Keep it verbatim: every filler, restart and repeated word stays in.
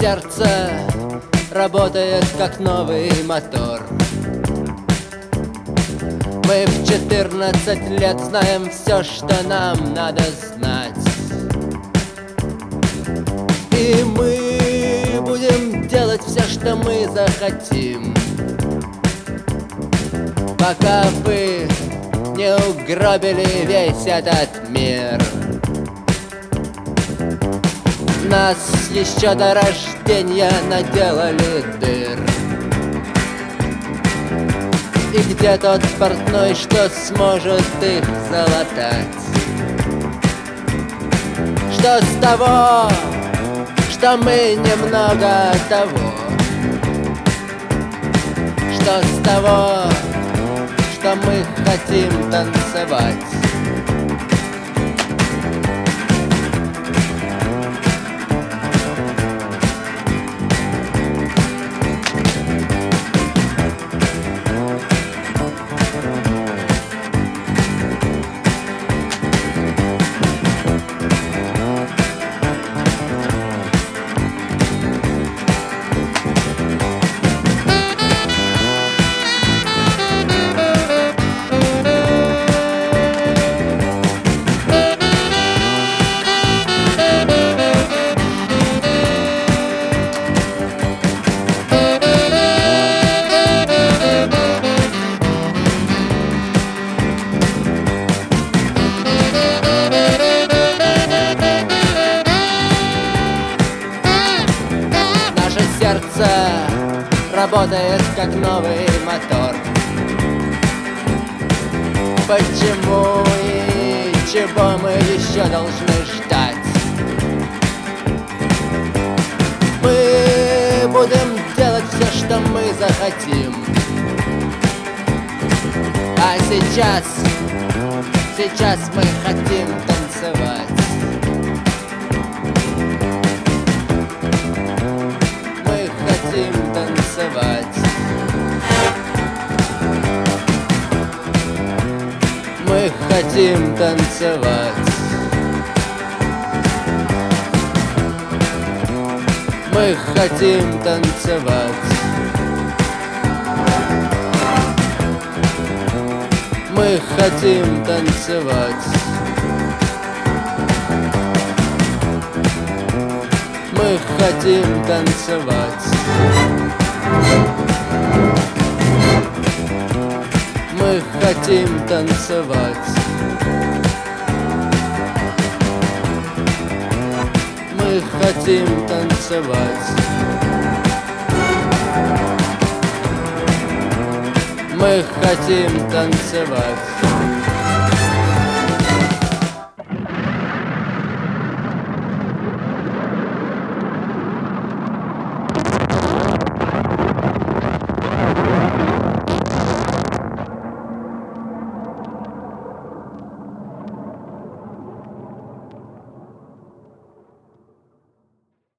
сердце работает как новый мотор. Мы в четырнадцать лет знаем все, что нам надо знать. И мы будем делать все, что мы захотим, пока вы не угробили весь этот мир. Нас еще до рождения наделали дыр. И где тот портной, что сможет их залатать? Что с того, что мы немного того? Что с того, что мы хотим танцевать? Сердце работает как новый мотор. Почему и чего мы еще должны ждать? Мы будем делать все, что мы захотим. А сейчас, сейчас мы хотим танцевать. Танцевать. Мы хотим танцевать. Мы хотим танцевать. Мы хотим танцевать. Мы хотим танцевать. Мы хотим танцевать. Мы хотим танцевать. Мы хотим танцевать.